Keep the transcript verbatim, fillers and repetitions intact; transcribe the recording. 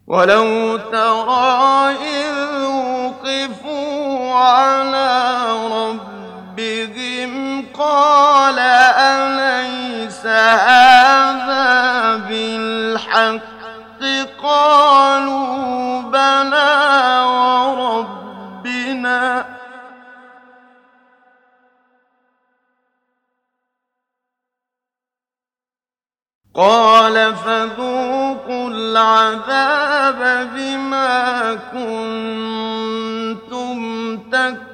ولو ترى إذ وقفوا على ربهم قال أليس هذا بالحق قالوا بلى وربنا قال فذوقوا العذاب بما كنتم تكفرون